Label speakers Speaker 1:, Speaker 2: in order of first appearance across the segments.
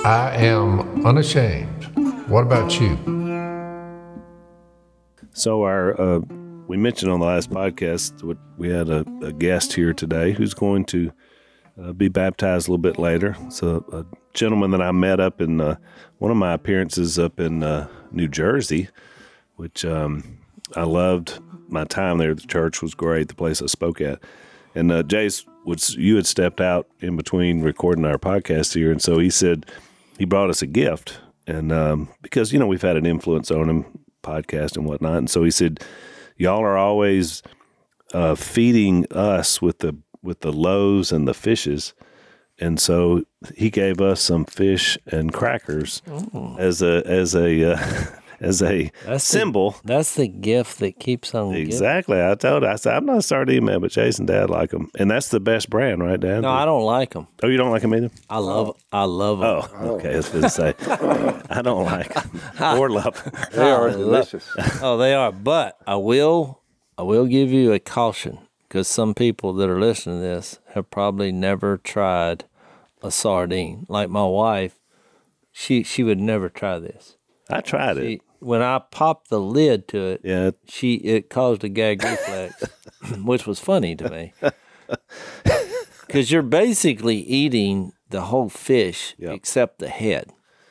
Speaker 1: I am unashamed. What about you?
Speaker 2: So we mentioned on the last podcast, we had a guest here today who's going to be baptized a little bit later. So a gentleman that I met up in one of my appearances up in New Jersey, which I loved my time there. The church was great, the place I spoke at. And Jace, you had stepped out in between recording our podcast here, and so he said he brought us a gift. And because, we've had an influence on him, podcast and whatnot. And so he said, y'all are always feeding us with the loaves and the fishes. And so he gave us some fish and crackers as a symbol.
Speaker 3: That's the gift that keeps on giving.
Speaker 2: Exactly. I told her, I said, I'm not a sardine man, but Jason and Dad like them. And that's the best brand, right, Dad?
Speaker 3: No, I don't like them.
Speaker 2: Oh, you don't like them either?
Speaker 3: I love them.
Speaker 2: Oh, okay. I was going to say, I don't like them or love them.
Speaker 4: They are delicious.
Speaker 3: Oh, they are. But I will give you a caution, because some people that are listening to this have probably never tried a sardine. Like my wife, she would never try this.
Speaker 2: I tried it.
Speaker 3: When I popped the lid to it, it caused a gag reflex, which was funny to me. Because you're basically eating the whole fish except the head.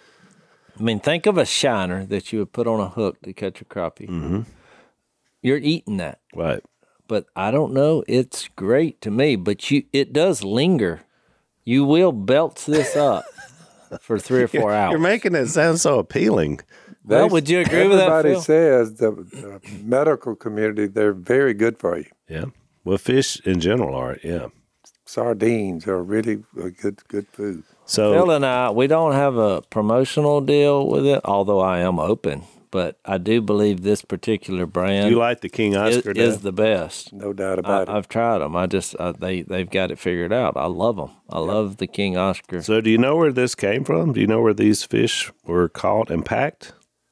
Speaker 3: I mean, think of a shiner that you would put on a hook to catch a crappie.
Speaker 2: Mm-hmm.
Speaker 3: You're eating that.
Speaker 2: Right.
Speaker 3: But I don't know. It's great to me, but it does linger. You will belch this up for 3 or 4 hours.
Speaker 2: You're making it sound so appealing.
Speaker 3: Well, would you agree with that, Phil?
Speaker 4: Everybody says the medical community, they're very good for you.
Speaker 2: Yeah. Well, fish in general are, yeah.
Speaker 4: Sardines are really a good food.
Speaker 2: So
Speaker 3: Phil and I, we don't have a promotional deal with it, although I am open. But I do believe this particular brand
Speaker 2: you like the King Oscar
Speaker 3: is the best.
Speaker 4: No doubt about it.
Speaker 3: I've tried them. They've got it figured out. I love them. I love the King Oscar.
Speaker 2: So do you know where this came from? Do you know where these fish were caught and packed?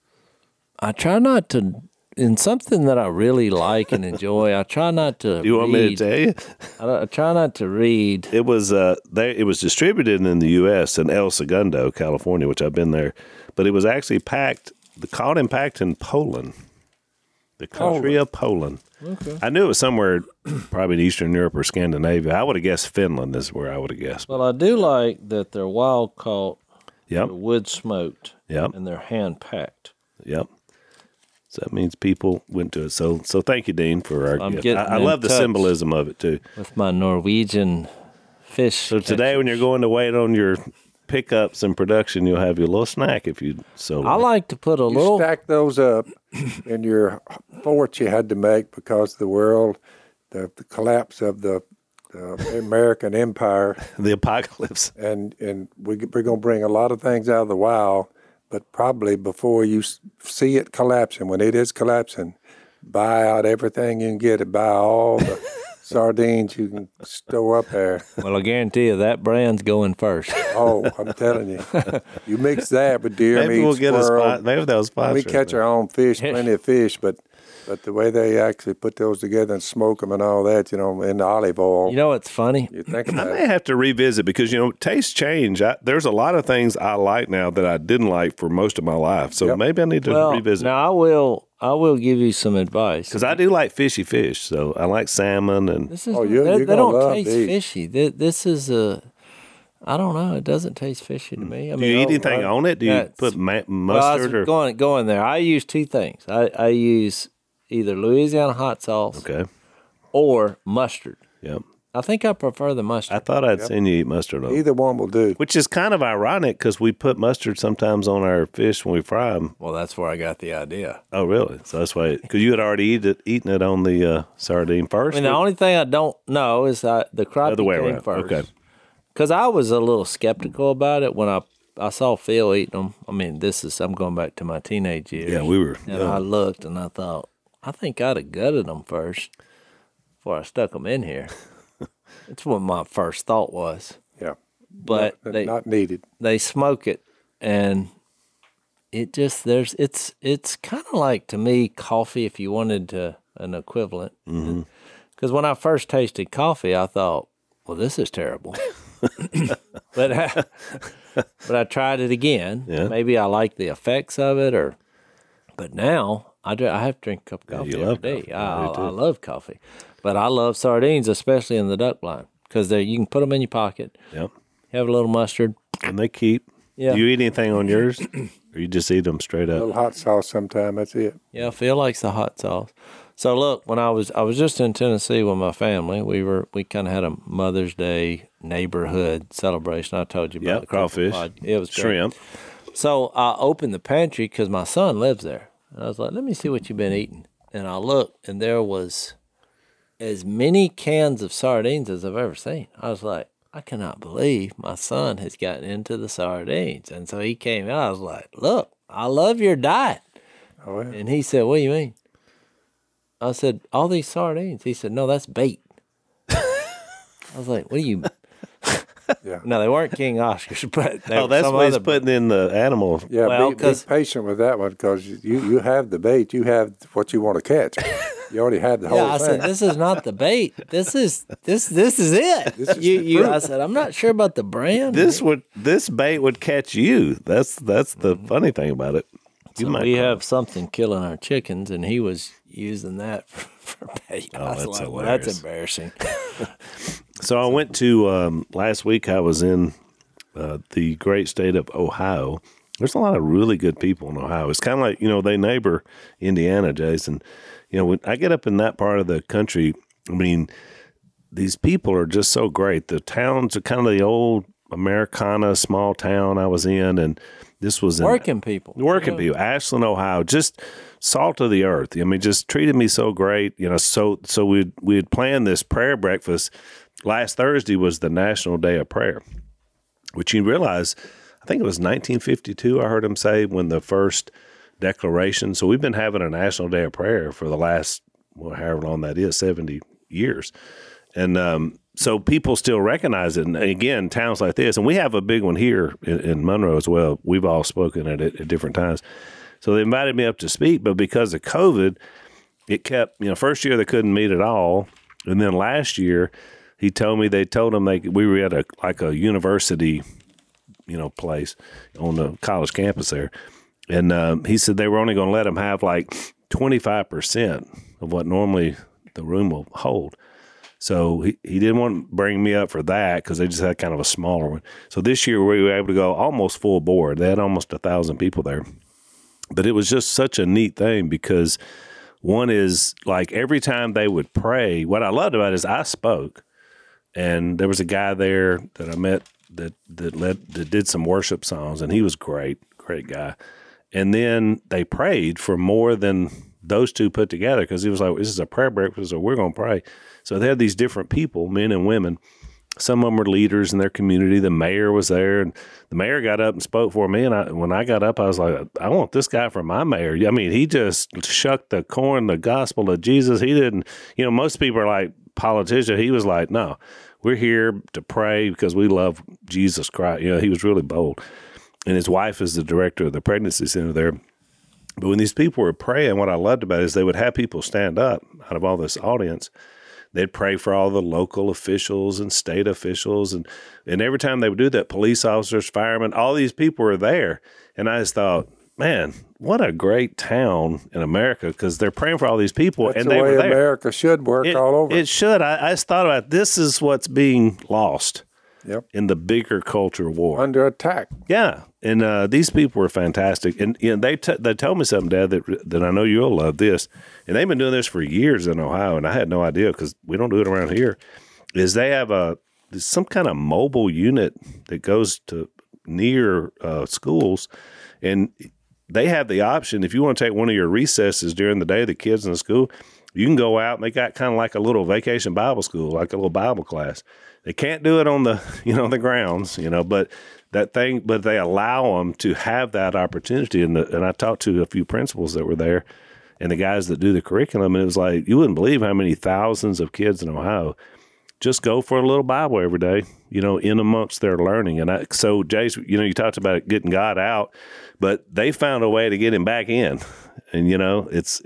Speaker 3: I try not to, in something that I really like and enjoy, I try not to
Speaker 2: Do you want me to tell you?
Speaker 3: I try not to read.
Speaker 2: It was distributed in the U.S. in El Segundo, California, which I've been there. But it was actually caught and packed in Poland, the country of Poland.
Speaker 3: Okay.
Speaker 2: I knew it was somewhere probably in Eastern Europe or Scandinavia. I would have guessed Finland is where I would have guessed.
Speaker 3: Well, I do like that they're wild caught,
Speaker 2: Yep.
Speaker 3: they're wood smoked,
Speaker 2: Yep.
Speaker 3: and they're hand packed.
Speaker 2: Yep. So that means people went to it. So thank you, Dean, for our gift.
Speaker 3: getting
Speaker 2: I
Speaker 3: in
Speaker 2: love the
Speaker 3: touch
Speaker 2: symbolism of it, too.
Speaker 3: With my Norwegian fish.
Speaker 2: So today when you're going to wait on your pickups and production, you'll have your little snack if you so
Speaker 3: I like to put a
Speaker 4: You
Speaker 3: little.
Speaker 4: stack those up in your forts you had to make because of the world, the collapse of the American empire.
Speaker 2: the apocalypse.
Speaker 4: And we're going to bring a lot of things out of the wild, but probably before you see it collapsing, when it is collapsing, buy out everything you can get it. Buy all the sardines you can store up there.
Speaker 3: Well, I guarantee you that brand's going first.
Speaker 4: Oh, I'm telling you. You mix that with deer
Speaker 2: Maybe
Speaker 4: meat,
Speaker 2: we'll get a
Speaker 4: squirrel.
Speaker 2: spot. Maybe they'll sponsor.
Speaker 4: We catch our own fish, plenty of fish, but the way they actually put those together and smoke them and all that, in the olive oil.
Speaker 3: You know what's funny?
Speaker 4: You think
Speaker 2: I
Speaker 4: about
Speaker 2: may
Speaker 4: it.
Speaker 2: have to revisit because, tastes change. There's a lot of things I like now that I didn't like for most of my life. So maybe I need to revisit.
Speaker 3: Now I will give you some advice.
Speaker 2: Because I do like fishy fish. So I like salmon and
Speaker 3: This is,
Speaker 4: you're
Speaker 3: they
Speaker 4: gonna
Speaker 3: don't
Speaker 4: love
Speaker 3: taste
Speaker 4: these.
Speaker 3: fishy. This is I don't know. It doesn't taste fishy to me. I
Speaker 2: do you eat anything on it? Do you
Speaker 3: that's-
Speaker 2: put
Speaker 3: Well, I
Speaker 2: mustard or?
Speaker 3: was going there. I use two things. I use either Louisiana hot sauce
Speaker 2: Okay.
Speaker 3: or mustard.
Speaker 2: Yep.
Speaker 3: I think I prefer the
Speaker 2: I
Speaker 3: mustard.
Speaker 2: thought I'd seen you eat mustard on it.
Speaker 4: Either one will do.
Speaker 2: Which is kind of ironic because we put mustard sometimes on our fish when we fry them.
Speaker 3: Well, that's where I got the idea.
Speaker 2: Oh, really? So that's why, because you had already eaten it on the sardine
Speaker 3: I
Speaker 2: first?
Speaker 3: mean, the only thing I don't know is the crappie
Speaker 2: Other way
Speaker 3: came
Speaker 2: around.
Speaker 3: first.
Speaker 2: Okay.
Speaker 3: Because I was a little skeptical about it when I saw Phil eating them. I mean, I'm going back to my teenage years.
Speaker 2: Yeah, we were.
Speaker 3: And I looked and I thought, I think I'd have gutted them first before I stuck them in here. That's what my first thought was.
Speaker 4: Yeah.
Speaker 3: But
Speaker 4: Not needed.
Speaker 3: they smoke it, and it just it's kind of like, to me, coffee if you wanted an equivalent. Because when I first tasted coffee, I thought, well, this is terrible. but I tried it again.
Speaker 2: Yeah.
Speaker 3: Maybe I like the effects of it, but now I have to drink a cup of coffee every day.
Speaker 2: Coffee.
Speaker 3: I love coffee, but I love sardines, especially in the duck blind, because you can put them in your pocket.
Speaker 2: Yep.
Speaker 3: Have a little mustard.
Speaker 2: And they keep.
Speaker 3: Yeah.
Speaker 2: Do you eat anything on yours, or you just eat them straight
Speaker 4: A
Speaker 2: up?
Speaker 4: little hot sauce sometime, that's it.
Speaker 3: Yeah, Phil likes the hot sauce. So look, when I was just in Tennessee with my family, we kind of had a Mother's Day neighborhood celebration. I told you about the
Speaker 2: crawfish,
Speaker 3: it was great.
Speaker 2: shrimp.
Speaker 3: So I opened the pantry because my son lives there. And I was like, let me see what you've been eating. And I looked, and there was as many cans of sardines as I've ever seen. I was like, I cannot believe my son has gotten into the sardines. And so he came out. I was like, look, I love your diet.
Speaker 4: Oh, yeah.
Speaker 3: And he said, what do you mean? I said, all these sardines. He said, no, that's bait. I was like, what do you...
Speaker 4: Yeah.
Speaker 3: No, they weren't King Oscars, but they were
Speaker 2: That's
Speaker 3: some
Speaker 2: what he's
Speaker 3: other
Speaker 2: putting in the animal.
Speaker 4: Yeah,
Speaker 3: Well,
Speaker 4: be
Speaker 3: 'cause-
Speaker 4: patient with that one because you have the bait, you have what you want to catch. You already had the whole
Speaker 3: Yeah, I
Speaker 4: thing.
Speaker 3: said, this is not the bait. This is it.
Speaker 4: This is the fruit.
Speaker 3: I said, I'm not sure about the brand.
Speaker 2: This bait would catch you. That's the funny thing about it. You
Speaker 3: So
Speaker 2: might
Speaker 3: we
Speaker 2: call
Speaker 3: have something killing our chickens, and he was using that for bait. I was
Speaker 2: that's
Speaker 3: like, well, that's
Speaker 2: hilarious.
Speaker 3: embarrassing.
Speaker 2: So I went to last week. I was in the great state of Ohio. There's a lot of really good people in Ohio. It's kind of like they neighbor Indiana, Jason. When I get up in that part of the country, I mean, these people are just so great. The towns are kind of the old Americana small town I was in, and this was
Speaker 3: Working people.
Speaker 2: people, Ashland, Ohio, just salt of the earth. I mean, just treated me so great. So we had planned this prayer breakfast. Last Thursday was the National Day of Prayer, which you realize, I think it was 1952, I heard him say, when the first declaration. So we've been having a National Day of Prayer for the last, however long that is, 70 years. And so people still recognize it. And again, towns like this, and we have a big one here in Monroe as well. We've all spoken at different times. So they invited me up to speak, but because of COVID, it kept, first year they couldn't meet at all. And then last year, he told me we were at a university, place on the college campus there. And he said they were only going to let them have like 25% of what normally the room will hold. So he didn't want to bring me up for that because they just had kind of a smaller one. So this year we were able to go almost full board. They had almost 1,000 people there. But it was just such a neat thing because one is like every time they would pray, what I loved about it is I spoke. And there was a guy there that I met that did some worship songs, and he was great guy. And then they prayed for more than those two put together because he was like, this is a prayer breakfast, so we're going to pray. So they had these different people, men and women. Some of them were leaders in their community. The mayor was there, and the mayor got up and spoke for me. And when I got up, I was like, I want this guy for my mayor. I mean, he just shucked the corn, the gospel of Jesus. He didn't, most people are like politicians. He was like, no, we're here to pray because we love Jesus Christ. He was really bold. And his wife is the director of the pregnancy center there. But when these people were praying, what I loved about it is they would have people stand up out of all this audience. They'd pray for all the local officials and state officials. And every time they would do that, police officers, firemen, all these people were there. And I just thought, man, what a great town in America because they're praying for all these people.
Speaker 4: That's
Speaker 2: and
Speaker 4: the
Speaker 2: they
Speaker 4: way
Speaker 2: were there.
Speaker 4: America should work all over.
Speaker 2: It should. I just thought about this is what's being lost in the bigger culture war.
Speaker 4: Under attack.
Speaker 2: Yeah. And these people were fantastic. And they told me something, Dad, that I know you'll love this. And they've been doing this for years in Ohio, and I had no idea because we don't do it around here, is they have some kind of mobile unit that goes to near schools. And they have the option, if you want to take one of your recesses during the day, the kids in the school, you can go out and they got kind of like a little vacation Bible school, like a little Bible class. They can't do it on the, the grounds, but but they allow them to have that opportunity. And I talked to a few principals that were there and the guys that do the curriculum. And it was like, you wouldn't believe how many thousands of kids in Ohio just go for a little Bible every day, in amongst their learning. And so Jace, you talked about getting God out, but they found a way to get him back in. And, it's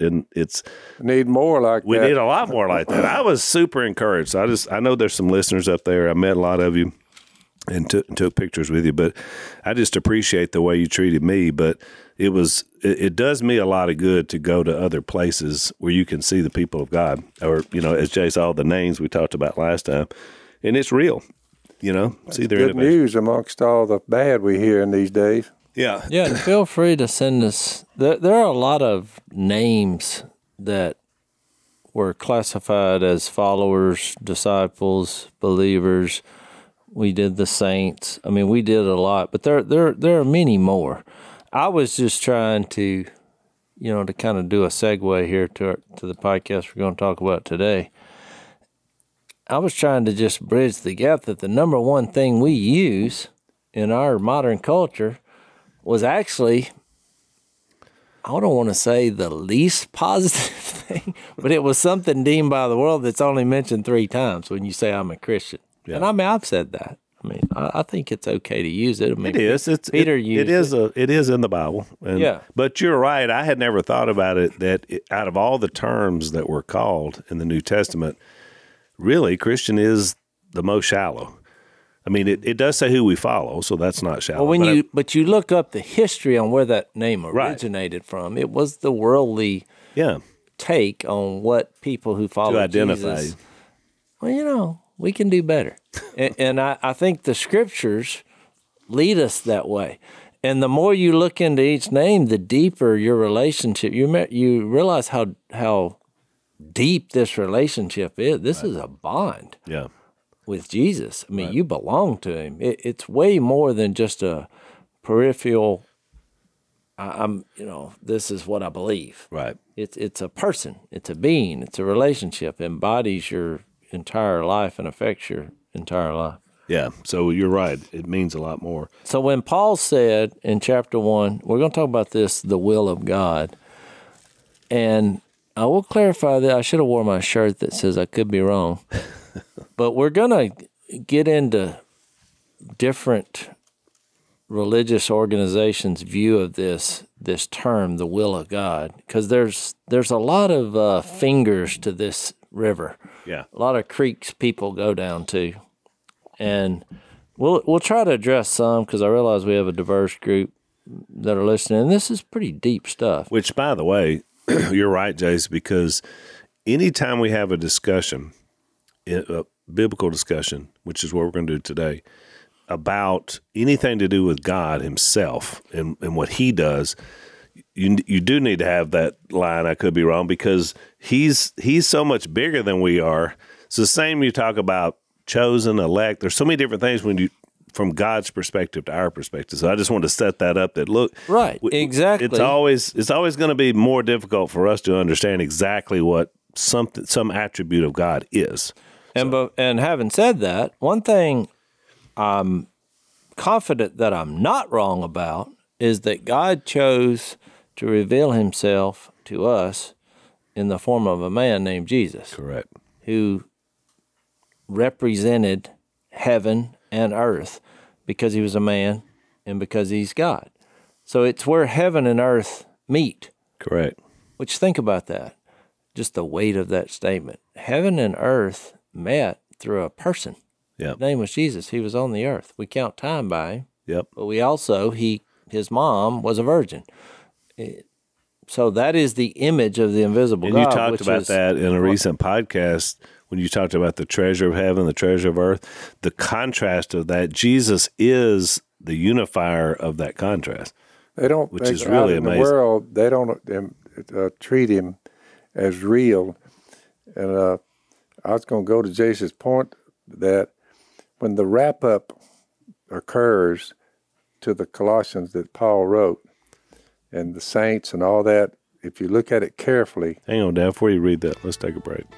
Speaker 4: need more like
Speaker 2: we
Speaker 4: that.
Speaker 2: need a lot more like that. I was super encouraged. I know there's some listeners up there. I met a lot of you. and took pictures with you. But I just appreciate the way you treated me. But it does me a lot of good to go to other places where you can see the people of God, or, as Jay saw, the names we talked about last time, and it's real. See their
Speaker 4: good news amongst all the bad we hear in these days.
Speaker 2: Yeah.
Speaker 3: Yeah, and feel free to send us. There are a lot of names that were classified as followers, disciples, believers. We did the saints. I mean, we did a lot, but there are many more. I was just trying to, to kind of do a segue here to the podcast we're going to talk about today. I was trying to just bridge the gap that the number one thing we use in our modern culture was actually, I don't want to say the least positive thing, but it was something deemed by the world that's only mentioned 3 times when you say I'm a Christian. Yeah. And I mean, I've said that. I mean, I think it's okay to use it. I mean,
Speaker 2: it is.
Speaker 3: Peter used it.
Speaker 2: It is in the Bible.
Speaker 3: Yeah.
Speaker 2: But you're right. I had never thought about it that out of all the terms that were called in the New Testament, really, Christian is the most shallow. I mean, it does say who we follow, so that's not shallow.
Speaker 3: Well, but you look up the history on where that name originated from, it was the worldly take on what people who follow
Speaker 2: to identify.
Speaker 3: Jesus, well, we can do better. and I think the scriptures lead us that way. And the more you look into each name, the deeper your relationship. You realize how deep this relationship is. This is a bond.
Speaker 2: Yeah.
Speaker 3: With Jesus. I mean, you belong to him. It's way more than just a peripheral, this is what I believe.
Speaker 2: Right.
Speaker 3: It's a person. It's a being. It's a relationship. It embodies your entire life and affects your entire life.
Speaker 2: Yeah. So you're right. It means a lot more.
Speaker 3: So when Paul said in chapter 1, we're going to talk about this, the will of God. And I will clarify that I should have worn my shirt that says I could be wrong. But we're going to get into different religious organizations' view of this term, the will of God, because there's a lot of fingers to this river.
Speaker 2: Yeah,
Speaker 3: a lot of creeks people go down to, and we'll try to address some because I realize we have a diverse group that are listening. And this is pretty deep stuff.
Speaker 2: Which, by the way, you're right, Jace, because anytime we have a discussion, a biblical discussion, which is what we're going to do today, about anything to do with God himself and what he does, you do need to have that line, I could be wrong, because he's so much bigger than we are. It's the same you talk about chosen, elect. There's so many different things from God's perspective to our perspective. So I just wanted to set that up that, look.
Speaker 3: Right, exactly.
Speaker 2: It's always going to be more difficult for us to understand exactly what some attribute of God is.
Speaker 3: And having said that, one thing I'm confident that I'm not wrong about is that God chose to reveal himself to us in the form of a man named Jesus.
Speaker 2: Correct.
Speaker 3: Who represented heaven and earth because he was a man and because he's God. So it's where heaven and earth meet.
Speaker 2: Correct.
Speaker 3: Which, think about that. Just the weight of that statement. Heaven and earth met through a person.
Speaker 2: Yep.
Speaker 3: His name was Jesus. He was on the earth. We count time by him.
Speaker 2: Yep.
Speaker 3: But we also, his mom was a virgin. So that is the image of the invisible God.
Speaker 2: And you talked about that in a recent podcast when you talked about the treasure of heaven, the treasure of earth. The contrast of that, Jesus is the unifier of that contrast.
Speaker 4: They don't,
Speaker 2: which is really amazing.
Speaker 4: In the world, they don't treat him as real. And I was going to go to Jason's point that when the wrap-up occurs to the Colossians that Paul wrote, and the saints and all that, if you look at it carefully.
Speaker 2: Hang on, Dad, before you read that, let's take a break.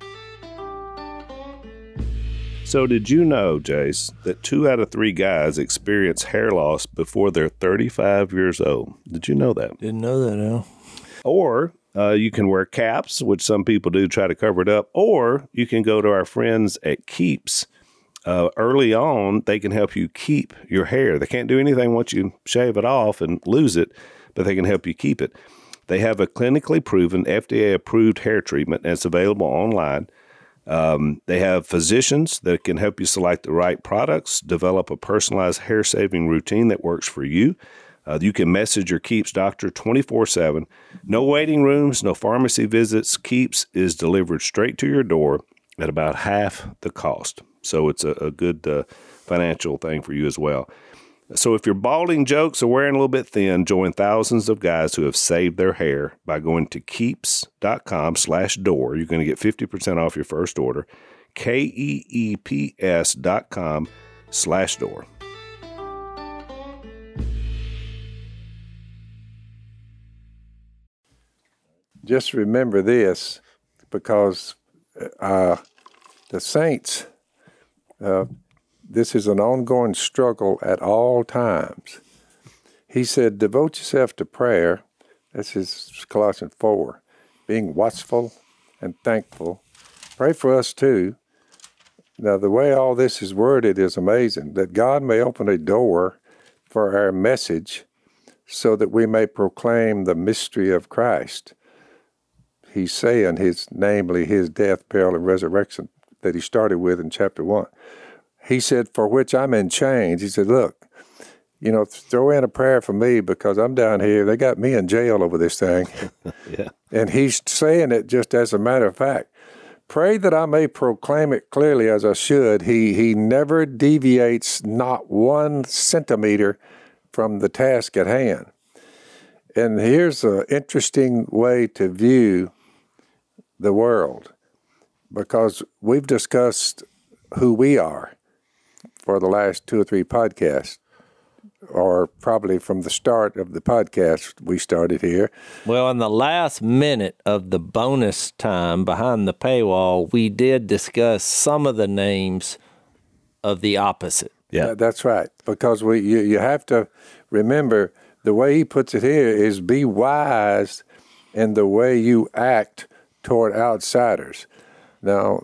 Speaker 2: So did you know, Jace, that 2 out of 3 guys experience hair loss before they're 35 years old? Did you know that?
Speaker 3: Didn't know that, Al.
Speaker 2: Or you can wear caps, which some people do, try to cover it up. Or you can go to our friends at Keeps. Early on, they can help you keep your hair. They can't do anything once you shave it off and lose it, but they can help you keep it. They have a clinically proven, FDA-approved hair treatment, and it's available online. They have physicians that can help you select the right products, develop a personalized hair-saving routine that works for you. You can message your Keeps doctor 24/7. No waiting rooms, no pharmacy visits. Keeps is delivered straight to your door at about half the cost. So it's a good financial thing for you as well. So if your balding jokes are wearing a little bit thin, join thousands of guys who have saved their hair by going to keeps.com/door. You're going to get 50% off your first order. KEEPS.com/door.
Speaker 4: Just remember this, because the saints, this is an ongoing struggle at all times. He said, devote yourself to prayer. This is Colossians 4. Being watchful and thankful. Pray for us too. Now, the way all this is worded is amazing, that God may open a door for our message so that we may proclaim the mystery of Christ. He's saying namely his death, burial, and resurrection that he started with in chapter 1. He said, for which I'm in chains. He said, look, throw in a prayer for me because I'm down here. They got me in jail over this thing.
Speaker 2: Yeah.
Speaker 4: And he's saying it just as a matter of fact. Pray that I may proclaim it clearly as I should. He never deviates not 1 centimeter from the task at hand. And here's an interesting way to view the world, because we've discussed who we are for the last 2 or 3 podcasts, or probably from the start of the podcast we started here.
Speaker 3: Well, in the last minute of the bonus time behind the paywall, we did discuss some of the names of the opposite.
Speaker 2: Yeah,
Speaker 4: that's right, because you have to remember the way he puts it here is be wise in the way you act toward outsiders. Now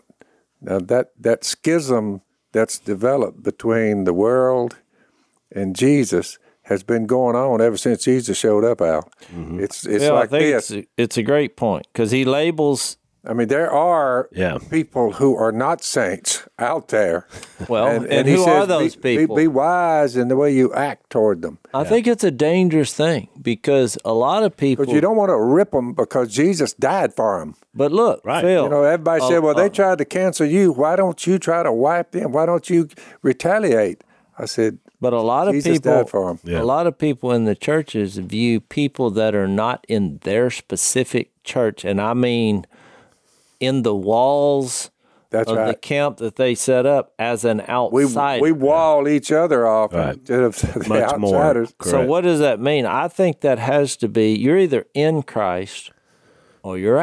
Speaker 4: that schism that's developed between the world and Jesus has been going on ever since Jesus showed up, Al. Mm-hmm. It's like this.
Speaker 3: It's a great point, because he labels.
Speaker 4: I mean, there are people who are not saints out there.
Speaker 3: Well, and who are those people?
Speaker 4: Be wise in the way you act toward them.
Speaker 3: I think it's a dangerous thing, because a lot of people...
Speaker 4: But you don't want to rip them because Jesus died for them.
Speaker 3: But look, Phil...
Speaker 4: everybody said, well, they tried to cancel you. Why don't you try to wipe them? Why don't you retaliate? I said,
Speaker 3: but a lot of
Speaker 4: Jesus died for them.
Speaker 3: Yeah. A lot of people in the churches view people that are not in their specific church, and I mean... in the walls of the camp that they set up, as an outsider.
Speaker 4: We wall each other off instead of the
Speaker 2: much
Speaker 4: outsiders.
Speaker 2: More.
Speaker 3: So what does that mean? I think that has to be, you're either in Christ or you're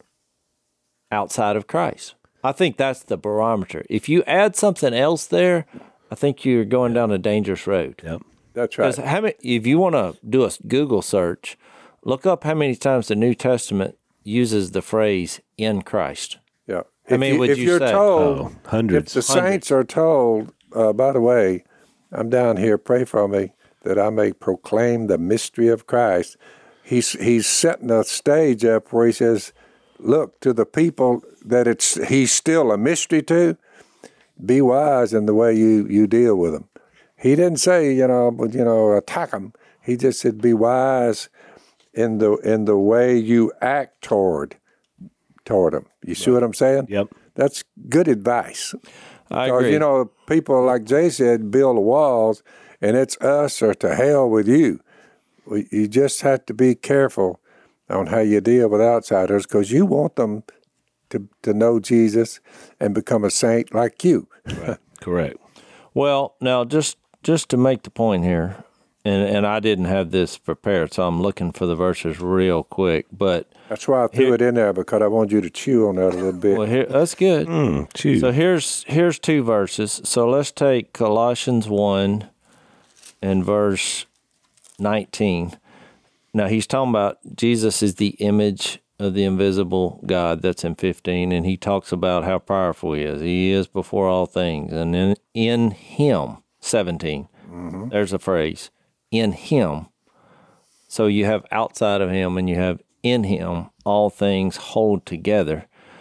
Speaker 3: outside of Christ. I think that's the barometer. If you add something else there, I think you're going down a dangerous road.
Speaker 2: Yep.
Speaker 4: That's right.
Speaker 3: If you want to do a Google search, look up how many times the New Testament uses the phrase "in Christ."
Speaker 4: Yeah.
Speaker 3: Would you
Speaker 4: you're
Speaker 3: say?
Speaker 4: told,
Speaker 2: hundreds.
Speaker 4: If the saints are told, by the way, I'm down here, pray for me that I may proclaim the mystery of Christ. He's setting a stage up where he says, look, to the people that he's still a mystery to, be wise in the way you deal with them. He didn't say, attack them. He just said, be wise in the way you act toward them. You see what I'm saying?
Speaker 2: Yep.
Speaker 4: That's good advice.
Speaker 3: I agree.
Speaker 4: Because, people, like Jay said, build the walls, and it's us or to hell with you. You just have to be careful on how you deal with outsiders, because you want them to know Jesus and become a saint like you.
Speaker 2: Right. Correct.
Speaker 3: Well, now, just to make the point here, and I didn't have this prepared, so I'm looking for the verses real quick. But
Speaker 4: that's why I threw it in there, because I wanted you to chew on that a little bit.
Speaker 3: Well, that's good.
Speaker 2: Chew.
Speaker 3: So here's 2 verses. So let's take Colossians 1 and verse 19. Now, he's talking about Jesus is the image of the invisible God. That's in 15, and he talks about how powerful he is. He is before all things, and in him, 17. Mm-hmm. There's a phrase. In him. So you have outside of him and you have in him, all things hold together.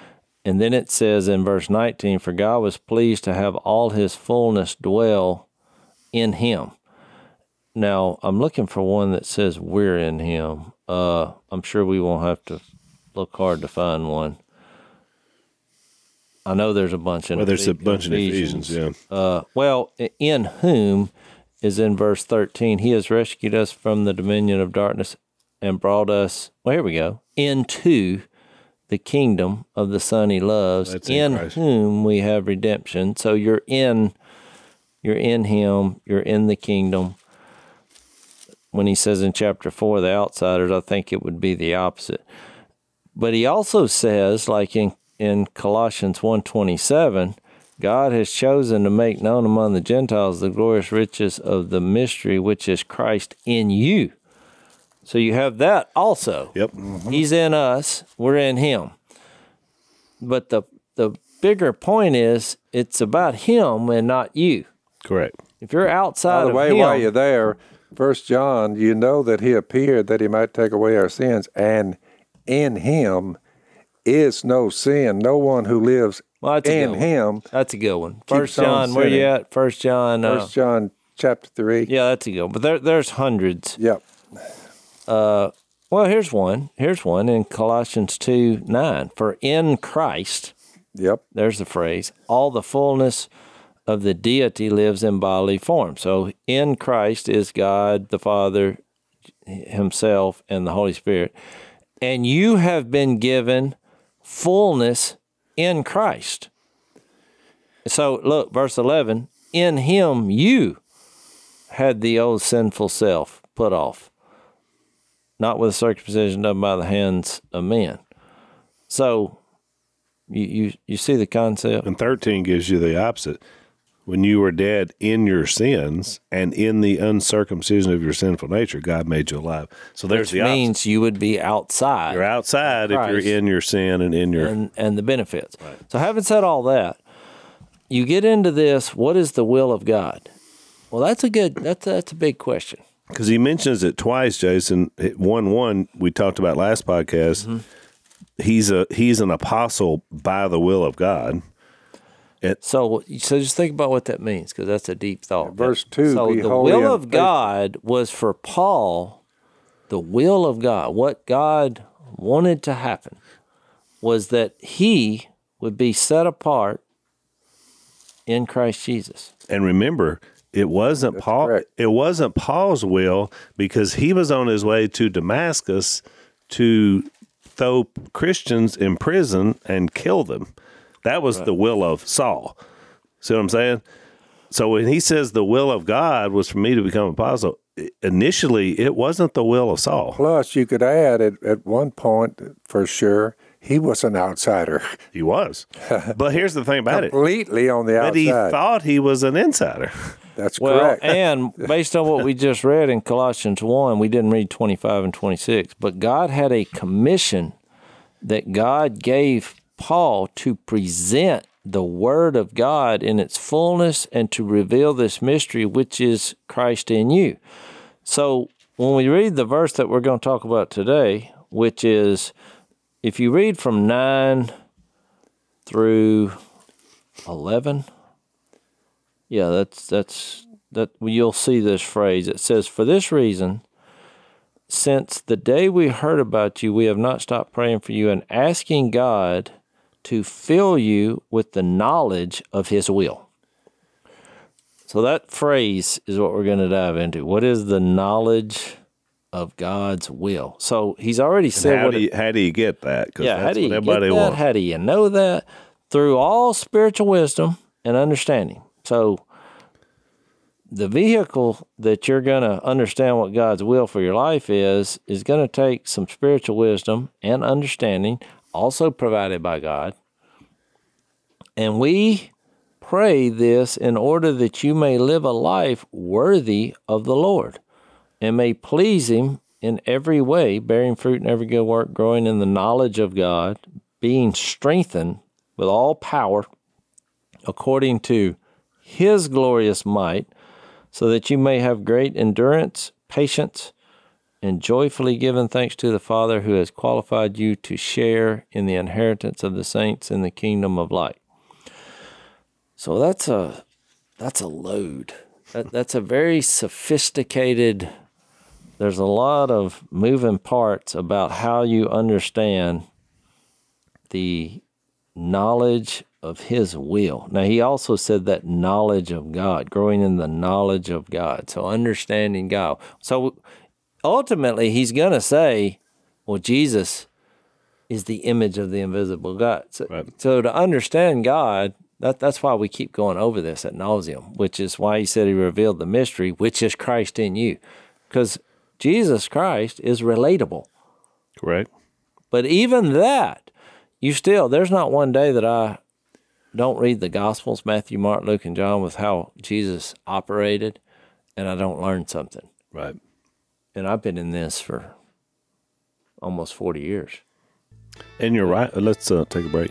Speaker 3: And then it says in verse 19, for God was pleased to have all his fullness dwell in him. Now, I'm looking for one that says we're in him. I'm sure we won't have to look hard to find one. I know there's a bunch in
Speaker 2: there's a bunch in Ephesians, yeah.
Speaker 3: In whom is in verse 13. He has rescued us from the dominion of darkness and brought us, here we go, into the kingdom of the Son he loves, in whom we have redemption. So you're in him, you're in the kingdom. When he says in chapter 4, the outsiders, I think it would be the opposite. But he also says, like in Colossians 1:27, God has chosen to make known among the Gentiles the glorious riches of the mystery, which is Christ in you. So you have that also.
Speaker 2: Yep.
Speaker 3: Mm-hmm. He's in us, we're in him. But the bigger point is, it's about him and not you.
Speaker 2: Correct.
Speaker 3: If you're outside of him...
Speaker 4: By the way, while you're there, 1 John, you know that he appeared that he might take away our sins, and in him is no sin. No one who lives in him.
Speaker 3: That's a good one. 1 John, where you at? 1 John.
Speaker 4: 1 John chapter 3.
Speaker 3: Yeah, that's a good one. But there's hundreds.
Speaker 4: Yep.
Speaker 3: Here's one. Here's one in Colossians 2:9. For in Christ,
Speaker 4: yep,
Speaker 3: there's the phrase, all the fullness of the deity lives in bodily form. So in Christ is God, the Father, himself, and the Holy Spirit. And you have been given fullness in Christ. So look, verse 11, in him you had the old sinful self put off, not with circumcision done by the hands of men. So you see the concept?
Speaker 2: And 13 gives you the opposite. When you were dead in your sins and in the uncircumcision of your sinful nature, God made you alive. So there's the opposite.
Speaker 3: Which means you would be outside.
Speaker 2: You're outside if you're in your sin and in your...
Speaker 3: And the benefits. Right. So having said all that, you get into this, what is the will of God? Well, that's a big question.
Speaker 2: Because he mentions it twice, Jason. 1:1, we talked about last podcast. Mm-hmm. He's an apostle by the will of God.
Speaker 3: So just think about what that means, because that's a deep thought.
Speaker 4: Verse 2,
Speaker 3: so the will of God was for Paul, the will of God, what God wanted to happen was that he would be set apart in Christ Jesus.
Speaker 2: And remember, it wasn't Paul's will, because he was on his way to Damascus to throw Christians in prison and kill them. That was the will of Saul. See what I'm saying? So when he says the will of God was for me to become apostle, initially it wasn't the will of Saul.
Speaker 4: Plus, you could add at one point, for sure, he was an outsider.
Speaker 2: He was. But here's the thing about
Speaker 4: Completely on the outside.
Speaker 2: But he thought he was an insider.
Speaker 4: That's correct.
Speaker 3: And based on what we just read in Colossians 1, we didn't read 25 and 26, but God had a commission that God gave Paul to present the Word of God in its fullness and to reveal this mystery, which is Christ in you. So when we read the verse that we're going to talk about today, which is, if you read from 9 through 11, you'll see this phrase. It says, for this reason, since the day we heard about you, we have not stopped praying for you and asking God to fill you with the knowledge of his will. So that phrase is what we're going to dive into. What is the knowledge of God's will? So he's already said
Speaker 2: how do you get that?
Speaker 3: How do you get that? How do you know that? Through all spiritual wisdom and understanding. So the vehicle that you're going to understand what God's will for your life is going to take some spiritual wisdom and understanding, also provided by God. And we pray this in order that you may live a life worthy of the Lord and may please him in every way, bearing fruit in every good work, growing in the knowledge of God, being strengthened with all power according to his glorious might, so that you may have great endurance, patience, and joyfully giving thanks to the Father who has qualified you to share in the inheritance of the saints in the kingdom of light. So that's a load. That's a very sophisticated, there's a lot of moving parts about how you understand the knowledge of his will. Now, he also said that knowledge of God, growing in the knowledge of God. So understanding God. So ultimately, he's going to say, well, Jesus is the image of the invisible God. So to understand God, that's why we keep going over this ad nauseum, which is why he said he revealed the mystery, which is Christ in you. Because Jesus Christ is relatable.
Speaker 2: Correct.
Speaker 3: But even that, there's not one day that I don't read the Gospels, Matthew, Mark, Luke, and John, with how Jesus operated, and I don't learn something.
Speaker 2: Right.
Speaker 3: And I've been in this for almost 40 years.
Speaker 2: And you're right. Let's take a break.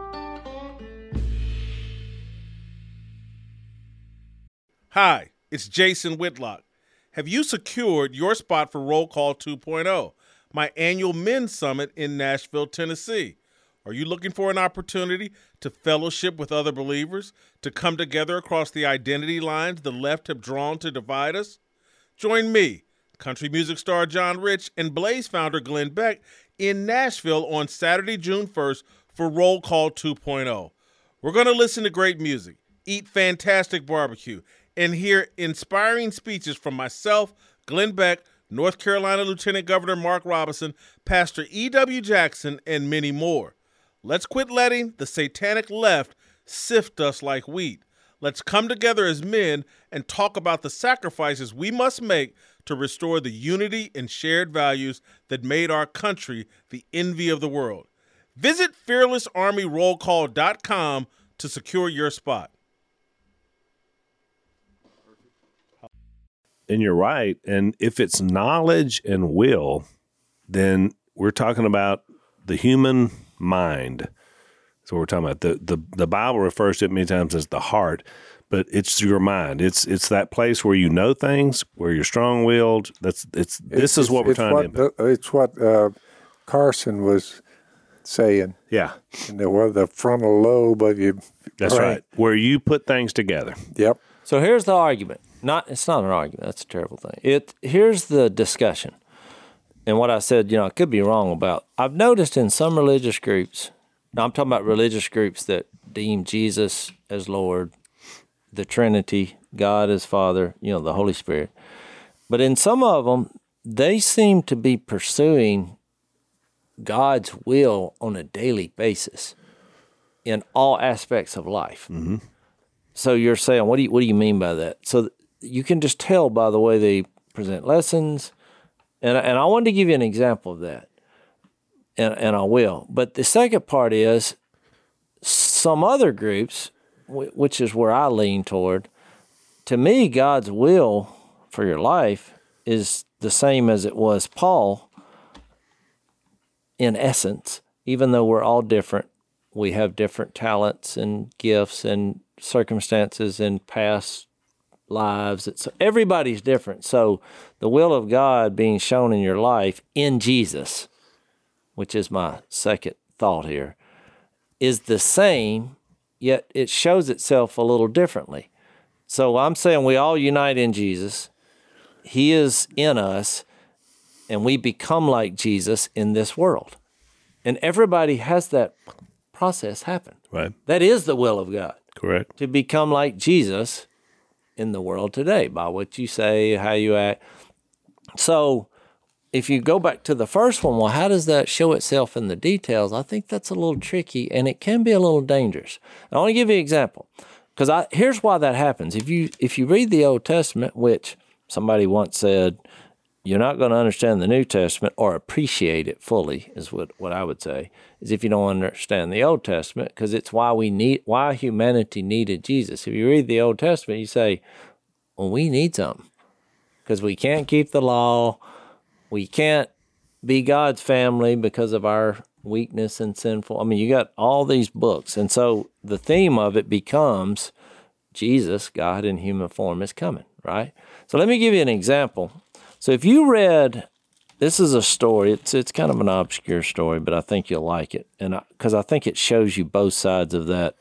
Speaker 5: Hi, it's Jason Whitlock. Have you secured your spot for Roll Call 2.0, my annual men's summit in Nashville, Tennessee? Are you looking for an opportunity to fellowship with other believers, to come together across the identity lines the left have drawn to divide us? Join me, country music star John Rich, and Blaze founder Glenn Beck in Nashville on Saturday, June 1st for Roll Call 2.0. We're going to listen to great music, eat fantastic barbecue, and hear inspiring speeches from myself, Glenn Beck, North Carolina Lieutenant Governor Mark Robinson, Pastor E.W. Jackson, and many more. Let's quit letting the satanic left sift us like wheat. Let's come together as men and talk about the sacrifices we must make to restore the unity and shared values that made our country the envy of the world. Visit fearlessarmyrollcall.com to secure your spot.
Speaker 2: And you're right. And if it's knowledge and will, then we're talking about the human mind. So we're talking about the Bible refers to it many times as the heart, but it's your mind. It's that place where you know things, where you're strong-willed. This is what we're trying to.
Speaker 4: It's what Carson was saying.
Speaker 2: Yeah,
Speaker 4: the frontal lobe of your
Speaker 2: that's
Speaker 4: brain.
Speaker 2: right. Where you put things together.
Speaker 4: Yep.
Speaker 3: So here's the argument. It's not an argument. That's a terrible thing. Here's the discussion. And what I said, I could be wrong about. I've noticed in some religious groups, now I'm talking about religious groups that deem Jesus as Lord, the Trinity, God as Father, the Holy Spirit. But in some of them, they seem to be pursuing God's will on a daily basis in all aspects of life. Mm-hmm. So you're saying, what do you mean by that? So you can just tell by the way they present lessons. And I wanted to give you an example of that, and I will. But the second part is some other groups, which is where I lean toward. To me, God's will for your life is the same as it was Paul in essence, even though we're all different. We have different talents and gifts and circumstances and past lives. Everybody's different. So the will of God being shown in your life in Jesus, which is my second thought here, is the same, yet it shows itself a little differently. So I'm saying we all unite in Jesus. He is in us, and we become like Jesus in this world. And everybody has that process happen.
Speaker 2: Right.
Speaker 3: That is the will of God.
Speaker 2: Correct.
Speaker 3: To become like Jesus in the world today by what you say, how you act. So if you go back to the first one, well, how does that show itself in the details? I think that's a little tricky, and it can be a little dangerous. I want to give you an example, because here's why that happens. If you read the Old Testament, which somebody once said, you're not going to understand the New Testament or appreciate it fully, is what I would say, is if you don't understand the Old Testament, because it's why humanity needed Jesus. If you read the Old Testament, you say, well, we need something, because we can't keep the law. We can't be God's family because of our weakness and sinful. I mean, you got all these books. And so the theme of it becomes Jesus, God in human form, is coming, right? So let me give you an example. So if you read this is a story. It's kind of an obscure story, but I think you'll like it, and because I think it shows you both sides of that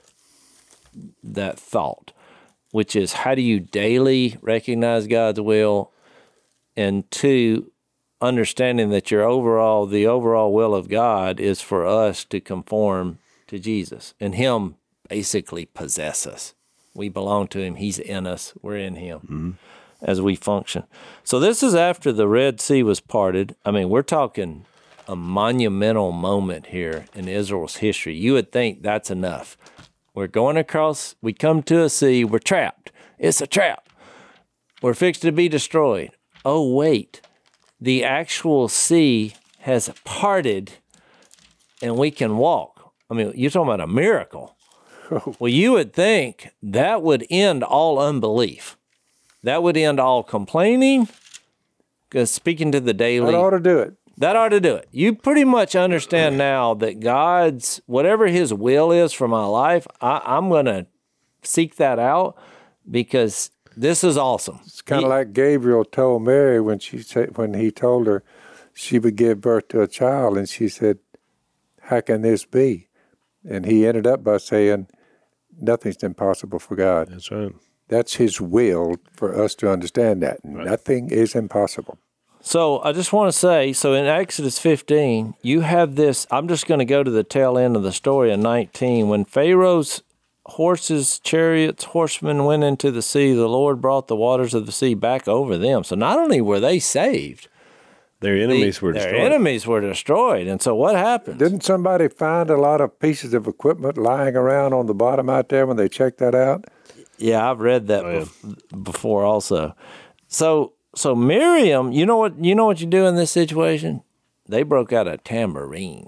Speaker 3: thought, which is how do you daily recognize God's will, and two, understanding that the overall will of God is for us to conform to Jesus and Him basically possess us. We belong to Him. He's in us. We're in Him as we function. So this is after the Red Sea was parted. I mean, we're talking a monumental moment here in Israel's history. You would think that's enough. We're going across, we come to a sea, we're trapped. It's a trap. We're fixed to be destroyed. Oh, wait. The actual sea has parted and we can walk. I mean, you're talking about a miracle. Well, you would think that would end all unbelief. That would end all complaining. Because speaking to the daily.
Speaker 4: That ought to do it.
Speaker 3: That ought to do it. You pretty much understand now that God's, whatever His will is for my life, I'm going to seek that out because this is awesome.
Speaker 4: It's kind of like Gabriel told Mary when he told her she would give birth to a child, and she said, "How can this be?" And he ended up by saying, "Nothing's impossible for God."
Speaker 2: That's right.
Speaker 4: That's His will for us to understand that. Right. Nothing is impossible.
Speaker 3: So I just want to say, so in Exodus 15, you have this, I'm just going to go to the tail end of the story in 19. When Pharaoh's horses, chariots, horsemen went into the sea, the Lord brought the waters of the sea back over them. So not only were they saved,
Speaker 2: their enemies were destroyed.
Speaker 3: Their enemies were destroyed. And so what happened?
Speaker 4: Didn't somebody find a lot of pieces of equipment lying around on the bottom out there when they checked that out?
Speaker 3: Yeah, I've read that before also. So Miriam, you know what you do in this situation? They broke out a tambourine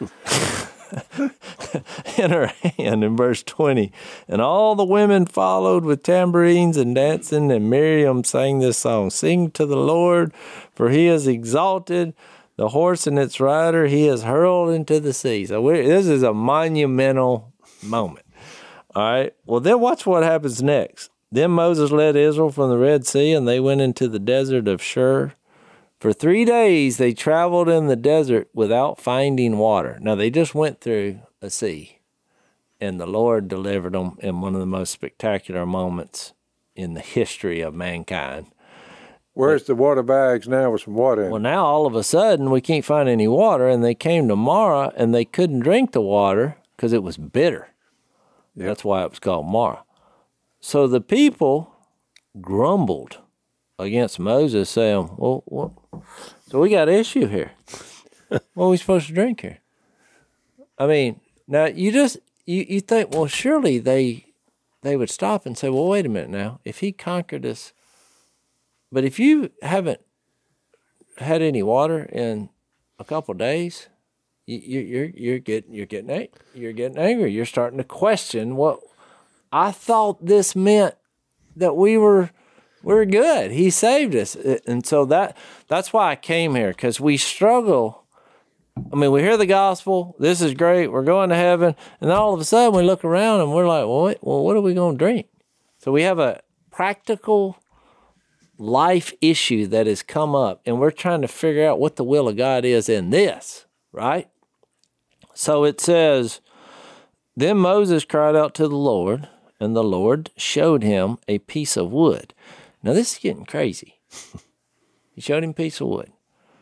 Speaker 3: in her hand in verse 20. And all the women followed with tambourines and dancing, and Miriam sang this song, "Sing to the Lord, for He is exalted. The horse and its rider He has hurled into the sea." So this is a monumental moment. All right. Well, then watch what happens next. Then Moses led Israel from the Red Sea, and they went into the desert of Shur. For 3 days they traveled in the desert without finding water. Now, they just went through a sea, and the Lord delivered them in one of the most spectacular moments in the history of mankind.
Speaker 4: Where's the water bags now with some water in it?
Speaker 3: Well, now all of a sudden we can't find any water, and they came to Marah, and they couldn't drink the water because it was bitter. Yep. That's why it was called Marah. So the people grumbled against Moses, saying, well, so we got an issue here. What are we supposed to drink here? I mean, now you think, well, surely they would stop and say, well, wait a minute now. If He conquered us, but if you haven't had any water in a couple of days, you're getting angry. You're starting to question what. I thought this meant that we're good. He saved us. And so that's why I came here, because we struggle. I mean, we hear the gospel. This is great. We're going to heaven. And then all of a sudden we look around and we're like, well, what are we going to drink? So we have a practical life issue that has come up, and we're trying to figure out what the will of God is in this, right? So it says, then Moses cried out to the Lord, and the Lord showed him a piece of wood. Now, this is getting crazy. He showed him a piece of wood.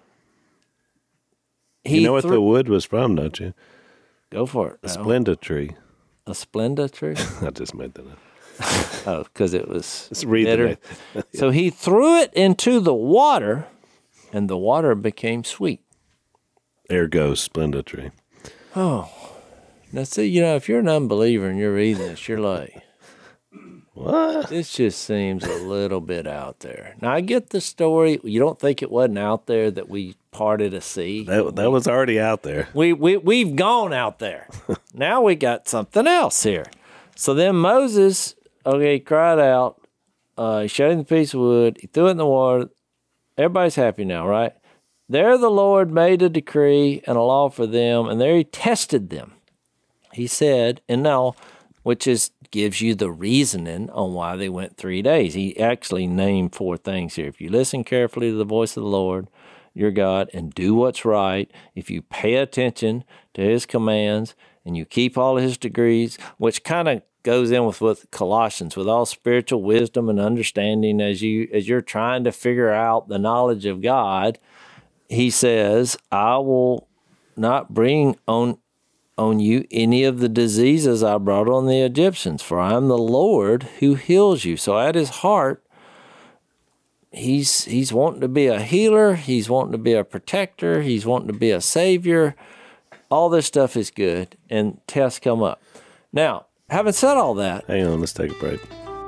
Speaker 2: You know what the wood was from, don't you?
Speaker 3: Go for it.
Speaker 2: A Splenda tree.
Speaker 3: A Splenda tree?
Speaker 2: I just made that up.
Speaker 3: Oh, because it was
Speaker 2: Let's
Speaker 3: bitter.
Speaker 2: Yeah.
Speaker 3: So he threw it into the water, and the water became sweet.
Speaker 2: There goes Splenda tree.
Speaker 3: Oh. Now, see, if you're an unbeliever and you're reading this, you're like,
Speaker 2: what?
Speaker 3: This just seems a little bit out there. Now, I get the story. You don't think it wasn't out there that we parted a sea?
Speaker 2: That was already out there.
Speaker 3: We've gone out there. Now we got something else here. So then Moses, cried out. He showed him the piece of wood. He threw it in the water. Everybody's happy now, right? There the Lord made a decree and a law for them, and there He tested them. He said, and now, which gives you the reasoning on why they went 3 days. He actually named 4 things here. If you listen carefully to the voice of the Lord, your God and do what's right, if you pay attention to his commands and you keep all his decrees, which kind of goes in with Colossians, with all spiritual wisdom and understanding as you're trying to figure out the knowledge of God, he says, I will not bring on you any of the diseases I brought on the Egyptians, for I am the Lord who heals you. So at his heart, he's wanting to be a healer, he's wanting to be a protector, he's wanting to be a savior. All this stuff is good, and tests come up. Now, having said all that...
Speaker 2: Hang on, let's take a break.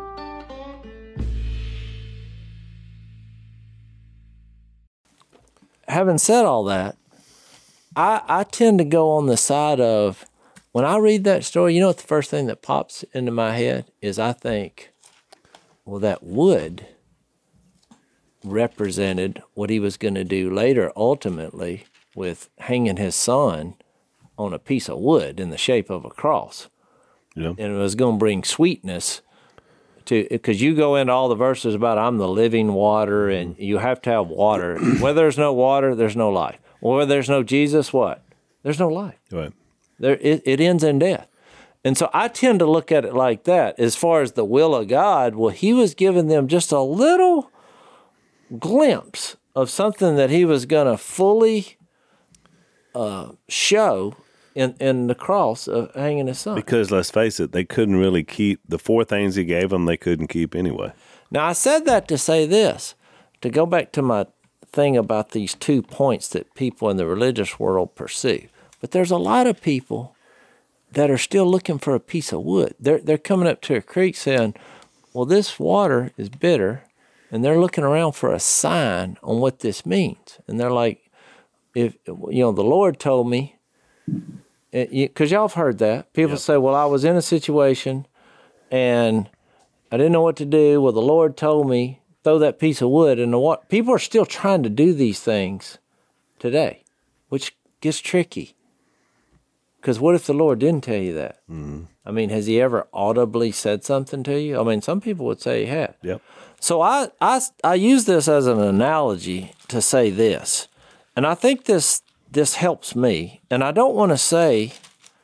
Speaker 3: Having said all that, I tend to go on the side of, when I read that story, you know what the first thing that pops into my head is I think, well, that wood represented what he was going to do later, ultimately, with hanging his son on a piece of wood in the shape of a cross. Yeah. And it was going to bring sweetness to, because you go into all the verses about I'm the living water, and you have to have water. Where there's no water, there's no life. Well, where there's no Jesus, what? There's no life.
Speaker 2: Right.
Speaker 3: It ends in death. And so I tend to look at it like that. As far as the will of God, well, he was giving them just a little glimpse of something that he was going to fully show in the cross of hanging his son.
Speaker 2: Because let's face it, they couldn't really keep the 4 things he gave them. They couldn't keep anyway.
Speaker 3: Now, I said that to say this, to go back to my thing about these 2 points that people in the religious world pursue. But there's a lot of people that are still looking for a piece of wood. They're coming up to a creek saying, well, this water is bitter, and they're looking around for a sign on what this means. And they're like, if the Lord told me, because y'all have heard that. People say, well, I was in a situation, and I didn't know what to do. Well, the Lord told me, throw that piece of wood in the water. People are still trying to do these things today, which gets tricky. Because what if the Lord didn't tell you that? Mm-hmm. I mean, has he ever audibly said something to you? I mean, some people would say he had.
Speaker 2: Yep.
Speaker 3: So I use this as an analogy to say this. And I think this helps me. And I don't want to say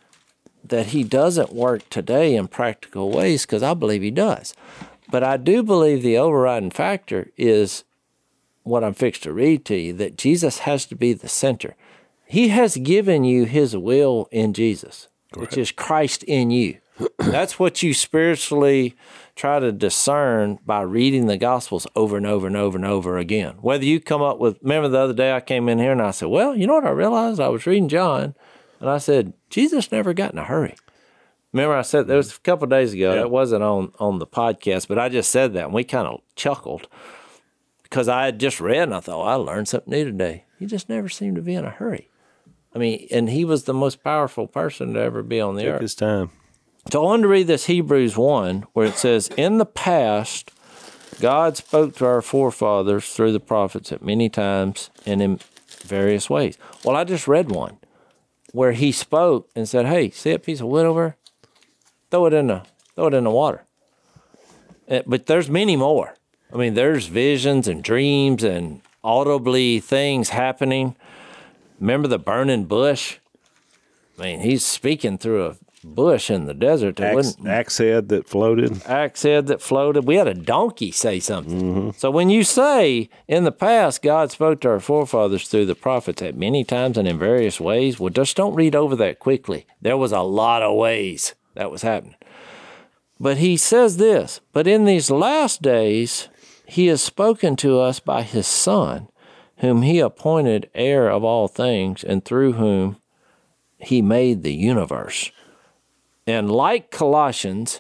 Speaker 3: that he doesn't work today in practical ways, because I believe he does. But I do believe the overriding factor is what I'm fixed to read to you, that Jesus has to be the center. He has given you his will in Jesus, Correct. Which is Christ in you. That's what you spiritually try to discern by reading the Gospels over and over and over and over again. Whether you come up with, remember the other day I came in here and I said, well, you know what I realized? I was reading John, and I said, Jesus never got in a hurry. Remember I said, there was a couple of days ago, It wasn't on the podcast, but I just said that, and we kind of chuckled because I had just read, and I thought, I learned something new today. He just never seemed to be in a hurry. I mean, and he was the most powerful person to ever be on the earth.
Speaker 2: Took his time.
Speaker 3: So I wanted to read this Hebrews 1, where it says, in the past, God spoke to our forefathers through the prophets at many times and in various ways. Well, I just read one where he spoke and said, hey, see that piece of wood over there? Throw it in the water. But there's many more. I mean, there's visions and dreams and audibly things happening. Remember the burning bush? I mean, he's speaking through a bush in the desert.
Speaker 2: Axe head that floated.
Speaker 3: Axe head that floated. We had a donkey say something. Mm-hmm. So when you say, in the past, God spoke to our forefathers through the prophets at many times and in various ways, well, just don't read over that quickly. There was a lot of ways that was happening. But he says this, but in these last days, he has spoken to us by his Son, whom he appointed heir of all things, and through whom he made the universe. And like Colossians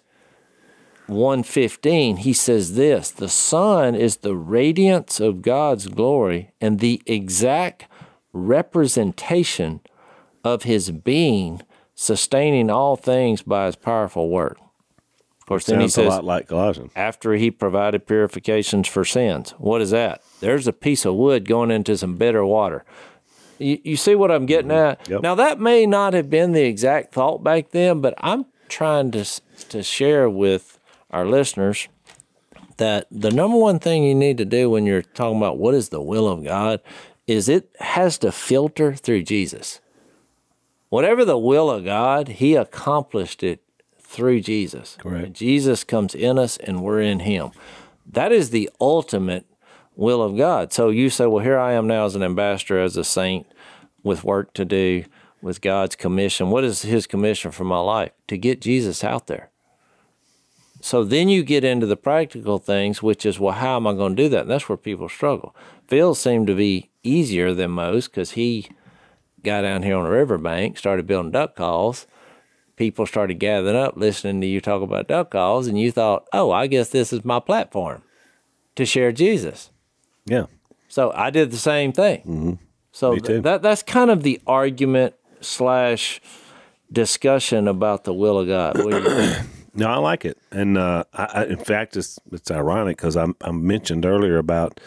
Speaker 3: 1:15, he says this, the Son is the radiance of God's glory and the exact representation of his being, sustaining all things by his powerful word. Of course, then he says,
Speaker 2: a lot like Colossians.
Speaker 3: After he provided purifications for sins. What is that? There's a piece of wood going into some bitter water. You see what I'm getting at?
Speaker 2: Yep.
Speaker 3: Now, that may not have been the exact thought back then, but I'm trying to share with our listeners that the number one thing you need to do when you're talking about what is the will of God is it has to filter through Jesus. Whatever the will of God, he accomplished it through Jesus.
Speaker 2: Correct.
Speaker 3: And Jesus comes in us and we're in him. That is the ultimate will of God. So you say, well, here I am now as an ambassador, as a saint, with work to do, with God's commission. What is his commission for my life? To get Jesus out there. So then you get into the practical things, which is, well, how am I going to do that? And that's where people struggle. Phil seemed to be easier than most because he got down here on the riverbank, started building duck calls. People started gathering up, listening to you talk about duck calls, and you thought, oh, I guess this is my platform to share Jesus.
Speaker 2: Yeah.
Speaker 3: So I did the same thing.
Speaker 2: Mm-hmm.
Speaker 3: So that's kind of the argument / discussion about the will of God. What do you think?
Speaker 2: No, I like it. And in fact, it's ironic because I mentioned earlier about,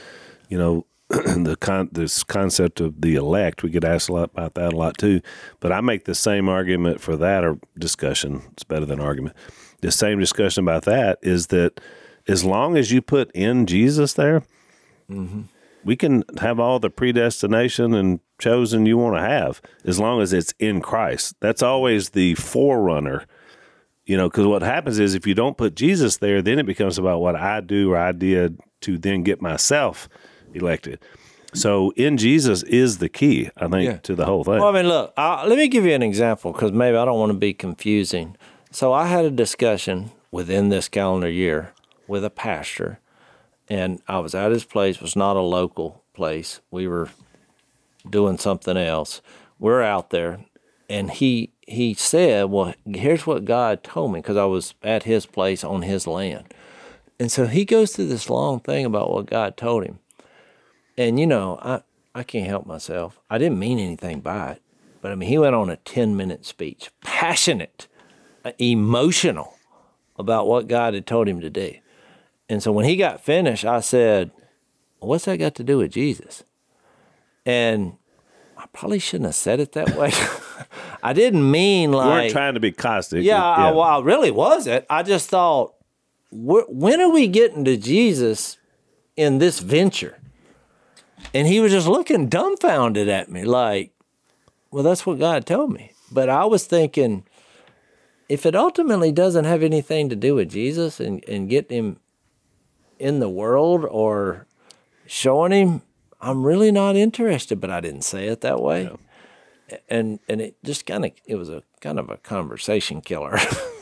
Speaker 2: this concept of the elect. We get asked a lot about that a lot too. But I make the same argument for that, or discussion. It's better than argument. The same discussion about that is that as long as you put in Jesus there, mm-hmm. we can have all the predestination and chosen you want to have, as long as it's in Christ. That's always the forerunner. Because what happens is if you don't put Jesus there, then it becomes about what I do or I did to then get myself elected. So in Jesus is the key, I think, to the whole thing.
Speaker 3: Well, I mean, look, let me give you an example because maybe I don't want to be confusing. So I had a discussion within this calendar year with a pastor, and I was at his place. It was not a local place. We were doing something else. We're out there, and he said, well, here's what God told me, because I was at his place on his land. And so he goes through this long thing about what God told him. And, I can't help myself. I didn't mean anything by it. But, he went on a 10-minute speech, passionate, emotional about what God had told him to do. And so when he got finished, I said, what's that got to do with Jesus? And I probably shouldn't have said it that way. I didn't mean like...
Speaker 2: You weren't trying to be caustic.
Speaker 3: Yeah, I really wasn't. I just thought, when are we getting to Jesus in this venture? And he was just looking dumbfounded at me like, well, that's what God told me. But I was thinking, if it ultimately doesn't have anything to do with Jesus and getting him in the world or showing him, I'm really not interested. But I didn't say it that way. Yeah. And it just it was a kind of a conversation killer.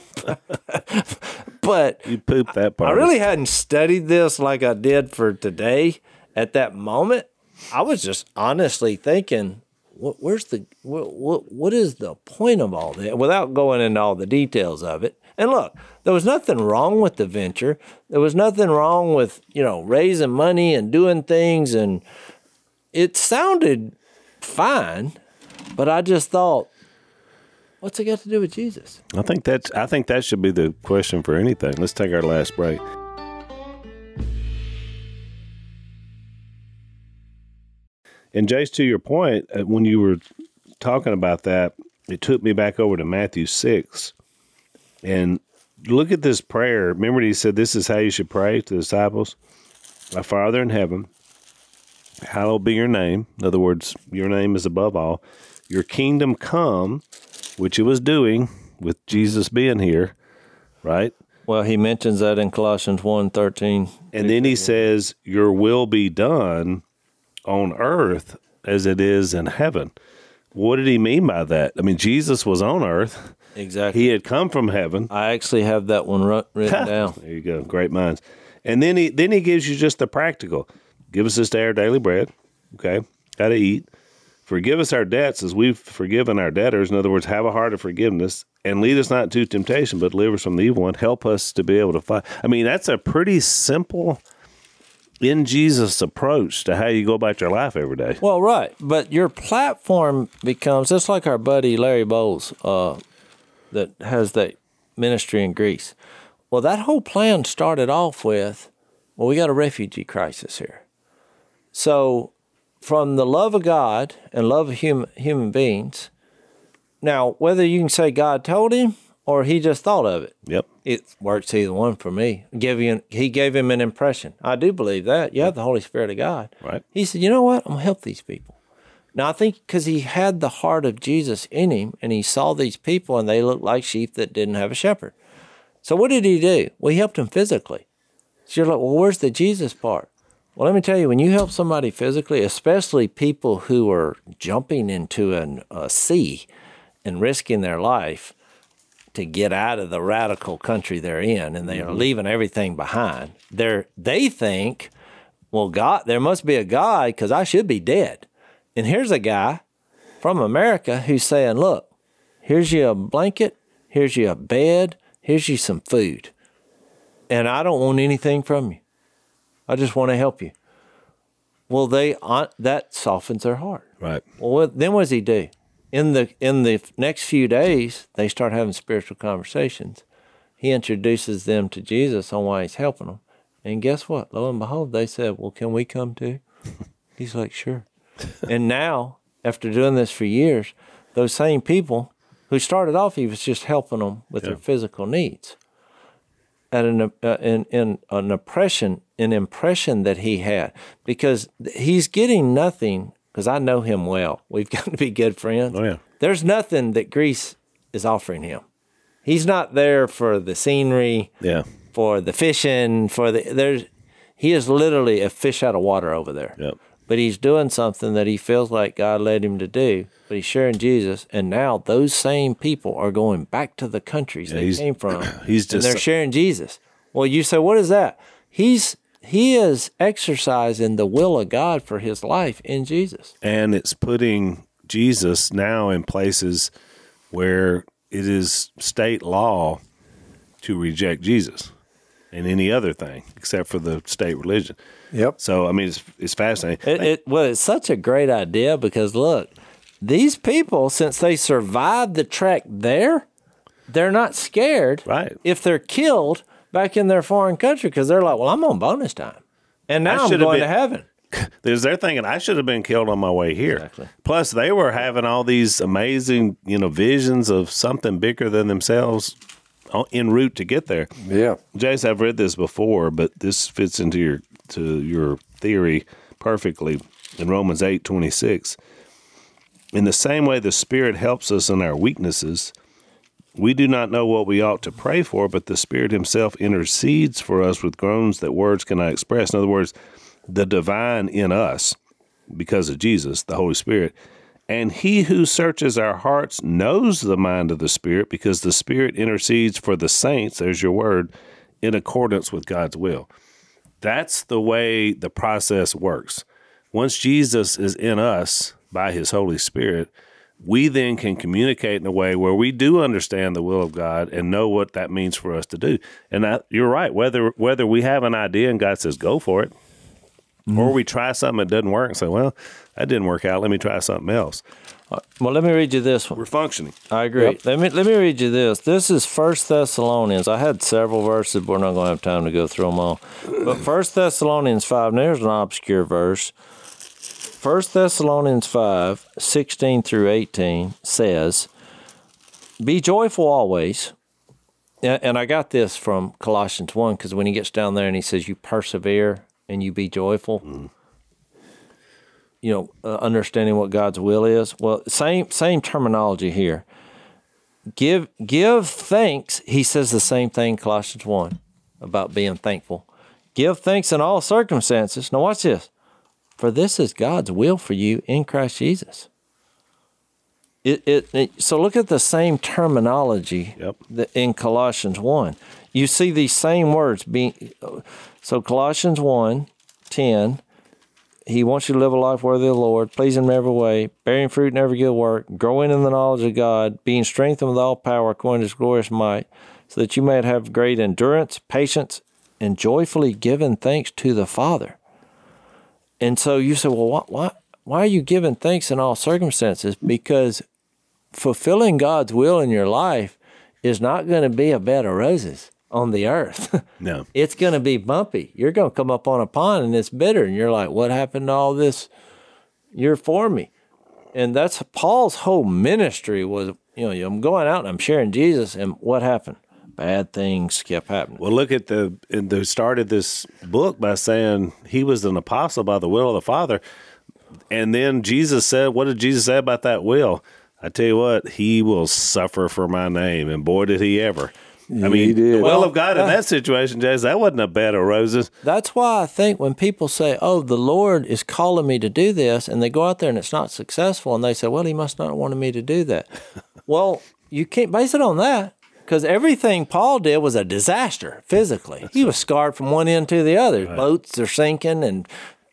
Speaker 3: But
Speaker 2: you pooped that part.
Speaker 3: I really hadn't studied this like I did for today. At that moment, I was just honestly thinking, what is the point of all that? Without going into all the details of it. And look, there was nothing wrong with the venture. There was nothing wrong with, raising money and doing things, and it sounded fine, but I just thought, what's it got to do with Jesus?
Speaker 2: I think that should be the question for anything. Let's take our last break. And Jace, to your point, when you were talking about that, it took me back over to Matthew 6. And look at this prayer. Remember he said this is how you should pray to the disciples? Our Father in heaven, hallowed be your name. In other words, your name is above all. Your kingdom come, which it was doing with Jesus being here, right?
Speaker 3: Well, he mentions that in Colossians 1:13.
Speaker 2: And then he says, your will be done on earth as it is in heaven. What did he mean by that? Jesus was on earth.
Speaker 3: Exactly.
Speaker 2: He had come from heaven.
Speaker 3: I actually have that one written down.
Speaker 2: There you go. Great minds. And then he gives you just the practical. Give us this day our daily bread. Okay. Got to eat. Forgive us our debts as we've forgiven our debtors. In other words, have a heart of forgiveness. And lead us not into temptation, but deliver us from the evil one. Help us to be able to fight. That's a pretty simple in Jesus approach to how you go about your life every day.
Speaker 3: Well, right. But your platform becomes, just like our buddy Larry Bowles that has that ministry in Greece. Well, that whole plan started off with, we got a refugee crisis here. So from the love of God and love of human beings, now, whether you can say God told him or he just thought of it.
Speaker 2: Yep.
Speaker 3: It works either one for me. He gave him an impression. I do believe that. You have the Holy Spirit of God.
Speaker 2: Right.
Speaker 3: He said, you know what? I'm going to help these people. Now, I think because he had the heart of Jesus in him, and he saw these people, and they looked like sheep that didn't have a shepherd. So what did he do? Well, he helped them physically. So you're like, well, where's the Jesus part? Well, let me tell you, when you help somebody physically, especially people who are jumping into a sea and risking their life to get out of the radical country they're in, and they are leaving everything behind, they think, well, God, there must be a God because I should be dead. And here's a guy from America who's saying, look, here's you a blanket, here's you a bed, here's you some food. And I don't want anything from you. I just want to help you. Well, that softens their heart.
Speaker 2: Right.
Speaker 3: Well, then what does he do? In the next few days, they start having spiritual conversations. He introduces them to Jesus on why he's helping them. And guess what? Lo and behold, they said, well, can we come too? He's like, sure. And now, after doing this for years, those same people who started off, he was just helping them with their physical needs. At an impression that he had, because he's getting nothing. Because I know him well, we've got to be good friends.
Speaker 2: Oh yeah.
Speaker 3: There's nothing that Greece is offering him. He's not there for the scenery.
Speaker 2: Yeah.
Speaker 3: For the fishing. He is literally a fish out of water over there.
Speaker 2: Yep.
Speaker 3: But he's doing something that he feels like God led him to do. But he's sharing Jesus, and now those same people are going back to the countries they came from. And they're sharing Jesus. Well, you say, what is that? He is exercising the will of God for his life in Jesus.
Speaker 2: And it's putting Jesus now in places where it is state law to reject Jesus and any other thing except for the state religion.
Speaker 4: Yep.
Speaker 2: So, I mean, it's fascinating.
Speaker 3: It's such a great idea because, look, these people, since they survived the trek there, they're not scared if they're killed back in their foreign country because they're like, well, I'm on bonus time. And now I'm going to heaven.
Speaker 2: They're thinking, I should have been killed on my way here.
Speaker 3: Exactly.
Speaker 2: Plus, they were having all these amazing, visions of something bigger than themselves en route to get there.
Speaker 4: Yeah.
Speaker 2: Jace, I've read this before, but this fits into your theory perfectly in Romans 8:26. In the same way the Spirit helps us in our weaknesses, we do not know what we ought to pray for, but the Spirit himself intercedes for us with groans that words cannot express. In other words, the divine in us, because of Jesus, the Holy Spirit, and he who searches our hearts knows the mind of the Spirit, because the Spirit intercedes for the saints, there's your word, in accordance with God's will. That's the way the process works. Once Jesus is in us by his Holy Spirit, we then can communicate in a way where we do understand the will of God and know what that means for us to do. And you're right, whether we have an idea and God says, go for it, or we try something that doesn't work and say, well, that didn't work out, let me try something else.
Speaker 3: Well, let me read you this one.
Speaker 2: We're functioning.
Speaker 3: I agree. Yep. Let me read you this. This is 1 Thessalonians. I had several verses, but we're not going to have time to go through them all. But 1 Thessalonians 5, and there's an obscure verse. 1 Thessalonians 5, 16 through 18 says, be joyful always. And I got this from Colossians 1, because when he gets down there and he says, you persevere and you be joyful, understanding what God's will is. Well, same terminology here. Give thanks. He says the same thing in Colossians 1 about being thankful. Give thanks in all circumstances. Now watch this. For this is God's will for you in Christ Jesus. So look at the same terminology in Colossians 1. You see these same words being. So Colossians 1:10, he wants you to live a life worthy of the Lord, pleasing him every way, bearing fruit in every good work, growing in the knowledge of God, being strengthened with all power according to his glorious might, so that you may have great endurance, patience, and joyfully giving thanks to the Father. And so you say, well, why are you giving thanks in all circumstances? Because fulfilling God's will in your life is not going to be a bed of roses on the earth.
Speaker 2: No.
Speaker 3: It's going to be bumpy. You're going to come up on a pond and it's bitter. And you're like, what happened to all this? You're for me. And that's Paul's whole ministry was, I'm going out and I'm sharing Jesus, and what happened? Bad things kept happening.
Speaker 2: Well, look at they started this book by saying he was an apostle by the will of the Father. And then Jesus said, what did Jesus say about that will? I tell you what, he will suffer for my name. And boy, did he ever. I mean, the will of God in that situation, Jay, that wasn't a bed of roses.
Speaker 3: That's why I think when people say, oh, the Lord is calling me to do this, and they go out there and it's not successful, and they say, well, he must not want me to do that. Well, you can't base it on that, because everything Paul did was a disaster physically. He was scarred from one end to the other. Right. Boats are sinking, and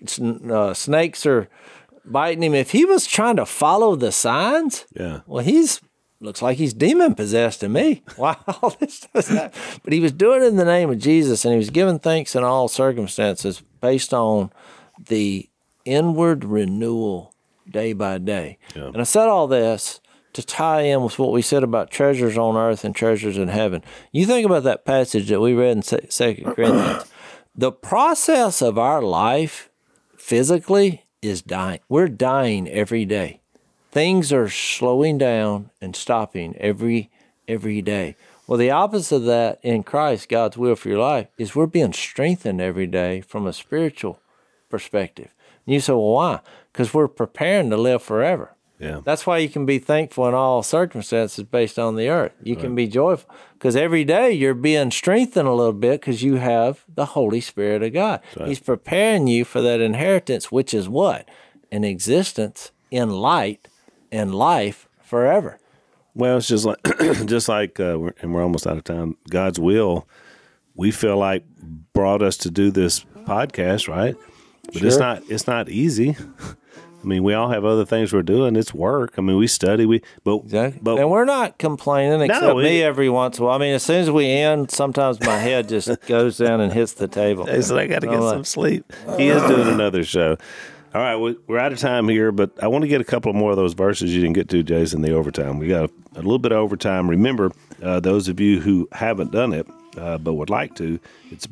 Speaker 3: snakes are biting him. If he was trying to follow the signs, well, looks like he's demon-possessed to me. Why all this does that? But he was doing it in the name of Jesus, and he was giving thanks in all circumstances based on the inward renewal day by day. Yeah. And I said all this to tie in with what we said about treasures on earth and treasures in heaven. You think about that passage that we read in 2 Corinthians. The process of our life physically is dying. We're dying every day. Things are slowing down and stopping every day. Well, the opposite of that in Christ, God's will for your life, is we're being strengthened every day from a spiritual perspective. And you say, well, why? Because we're preparing to live forever. Yeah. That's why you can be thankful in all circumstances based on the earth. You can be joyful because every day you're being strengthened a little bit because you have the Holy Spirit of God. Right. He's preparing you for that inheritance, which is what? An existence in light and life forever.
Speaker 2: Well, it's just like, and we're almost out of time. God's will, we feel like brought us to do this podcast, right? But sure. It's not easy. I mean, we all have other things we're doing. It's work. I mean, we study. But
Speaker 3: and we're not complaining, except me every once in a while. I mean, as soon as we end, sometimes my head just goes down and hits the table.
Speaker 2: He said, I got to get some sleep. He is doing another show. All right, we're out of time here, but I want to get a couple more of those verses you didn't get to, Jason, the overtime. We got a little bit of overtime. Remember, those of you who haven't done it but would like to, it's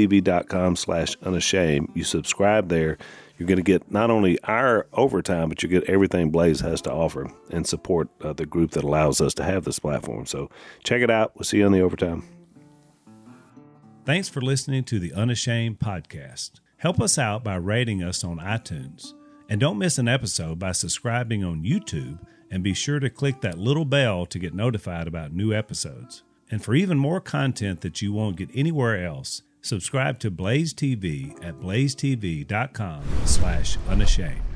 Speaker 2: blazetv.com/unashamed. You subscribe there. You're going to get not only our overtime, but you get everything Blaze has to offer and support the group that allows us to have this platform. So check it out. We'll see you on the overtime.
Speaker 6: Thanks for listening to the Unashamed podcast. Help us out by rating us on iTunes. And don't miss an episode by subscribing on YouTube, and be sure to click that little bell to get notified about new episodes. And for even more content that you won't get anywhere else, subscribe to Blaze TV at blazetv.com/unashamed.